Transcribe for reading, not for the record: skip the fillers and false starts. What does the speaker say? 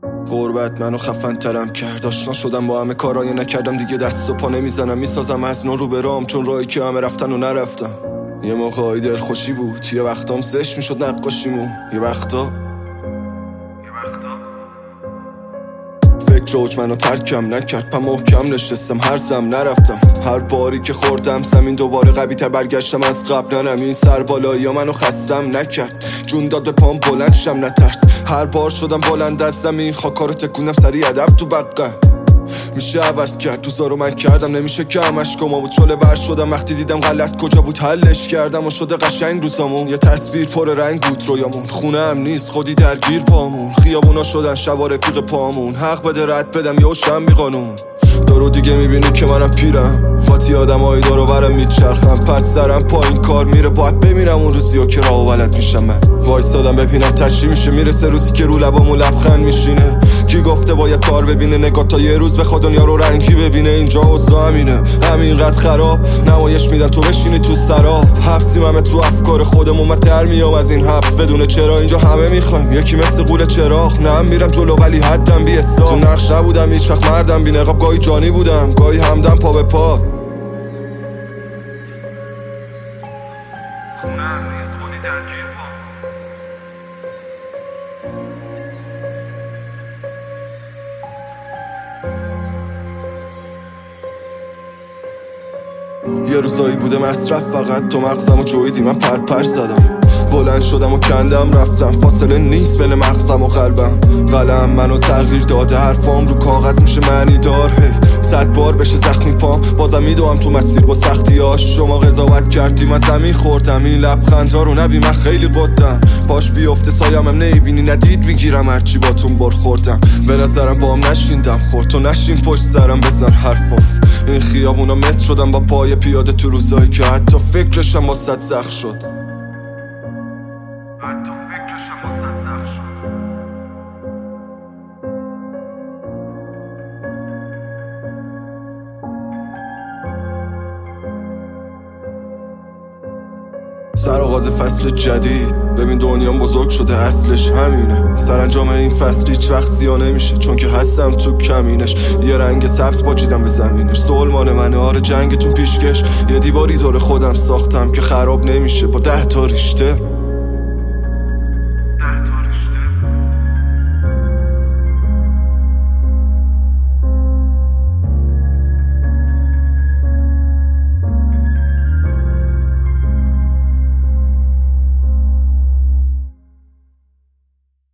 غربت منو خفن ترم کرد، آشنا شدم با همه کارای نکردم دیگه، دست و پا نمیزنم میسازم از نو رو برام، چون راهی که همه رفتن و نرفتم. یه موقعی دل خوشی بود، یه وقتام زشت میشد نقاشیمون، یه وقتا فکر اوج منو ترکم نکرد، پا محکم نشستم هرزم نرفتم. هر باری که خوردم زمین دوباره قوی تر برگشتم از قبل. ننم این سر بالایی ها منو خستم نکرد، جون داد به پام بلند شم نترس. هر بار شدم بلند از زمین، خاکا رو تکونم سریع ادب تو بقه. میشه عوض کرد دوزارو من کردم، نمیشه که همش گما بود. شله ور شدم وقتی دیدم غلط کجا بود، حلش کردم و شده قشنگ روزامون. یه تصویر پر رنگ بود رویامون، خونه هم نیست خودی درگیر پامون. خیابونا شدن شبا رفیق پامون، حق بده رد بدم یا شم بی قانون. دارو دیگه میبینی که منم پیرم، خاطی آدمایی دارو برم میچرخم. پس سرم پایین کار میره، باید ببینم اون روزیو که راه و بلد میشم. من وایسادم ببینم تشی میشه، میرسه روزی که رو لبامون لبخند میشینه. کی گفته باید تار ببینه، نگاه تا یه روز بخواد دنیا رو رنگی ببینه. اینجا اوضاع همینه، همینقدر خراب نمایش میدن تو بشینی تو سراب. حبسیم همه تو افکار خودمون، من در میام از این حبس بدون چرا. اینجا همه میخوایم یکی مثل قول چراغ، نه میرم جلو ولی حدم بی حساب. تو نقش نبودم هیچ وقت مردم بی نقاب، گاهی جانی بودم گاهی همدم پا به پا. خونم نیست خودی درگیر پا. یه روزایی بوده مصرف فقط، تو مغزم و جویدی من پر زدم. بلند شدم و کندم رفتم، فاصله نیست بین مغزم و قلبم. قلم منو تغییر داده، حرفام رو کاغذ میشه معنی دار. هی 100 بار بشه زخمی پام، بازم میدوام تو مسیر با سختیاش. شما قضاوت کردی من زمین خوردم، این لبخندها رو نبی من خیلی قدم. پاش بیفته سایه‌ام نمیبینی، ندید میگیرم هرچی باتون برخوردم. به نظرم بام نشیندم خورد، تو نشین پشت سرم بزن حرفاف. این خیابونا متر شدم با پای پیاده تو روزایی که حتی فکرشم با صد زخم شد. سرآغاز فصل جدید، ببین دنیام بزرگ شده اصلش همینه. سرانجام این فصل هیچ وقت سیاه نمیشه، چون که هستم تو کمینش. یه رنگ سبز پاچیدم به زمینش، سلمان منه آره جنگتون پیشکش. یه دیواری دور خودم ساختم که خراب نمیشه با 10 تا ریشته.